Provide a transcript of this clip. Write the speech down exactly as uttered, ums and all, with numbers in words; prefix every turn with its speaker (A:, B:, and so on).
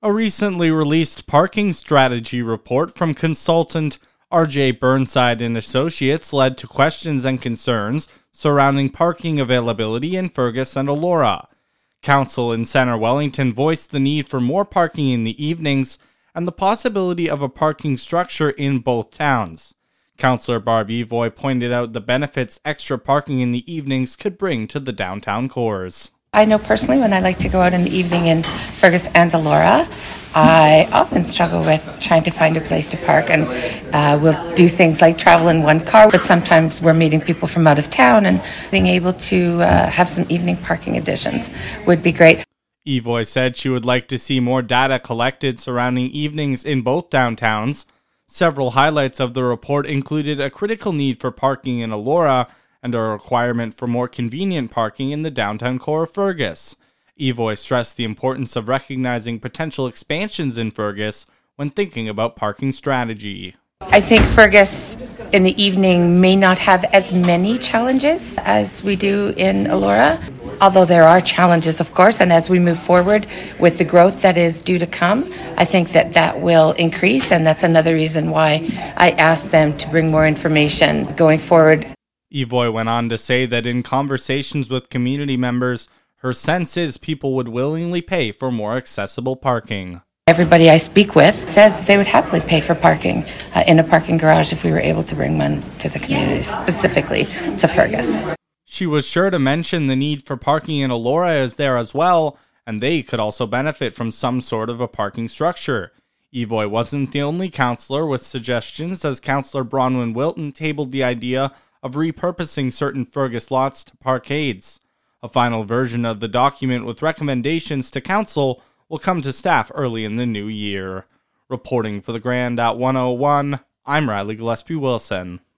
A: A recently released parking strategy report from consultant R J Burnside and Associates led to questions and concerns surrounding parking availability in Fergus and Elora. Council in Centre Wellington voiced the need for more parking in the evenings and the possibility of a parking structure in both towns. Councillor Barb Evoy pointed out the benefits extra parking in the evenings could bring to the downtown cores.
B: I know personally when I like to go out in the evening in Fergus and Elora, I often struggle with trying to find a place to park, and uh, we'll do things like travel in one car, but sometimes we're meeting people from out of town, and being able to uh, have some evening parking additions would be great.
A: Evoy said she would like to see more data collected surrounding evenings in both downtowns. Several highlights of the report included a critical need for parking in Elora and a requirement for more convenient parking in the downtown core of Fergus. Evoy stressed the importance of recognizing potential expansions in Fergus when thinking about parking strategy.
B: I think Fergus in the evening may not have as many challenges as we do in Elora, although there are challenges, of course, and as we move forward with the growth that is due to come, I think that that will increase, and that's another reason why I asked them to bring more information going forward.
A: Evoy went on to say that in conversations with community members, her sense is people would willingly pay for more accessible parking.
B: Everybody I speak with says they would happily pay for parking uh, in a parking garage if we were able to bring one to the community, specifically to Fergus.
A: She was sure to mention the need for parking in Elora is there as well, and they could also benefit from some sort of a parking structure. Evoy wasn't the only councillor with suggestions, as Councillor Bronwyn Wilton tabled the idea of repurposing certain Fergus lots to parkades. A final version of the document with recommendations to council will come to staff early in the new year. Reporting for the Grand at one oh one, I'm Riley Gillespie Wilson.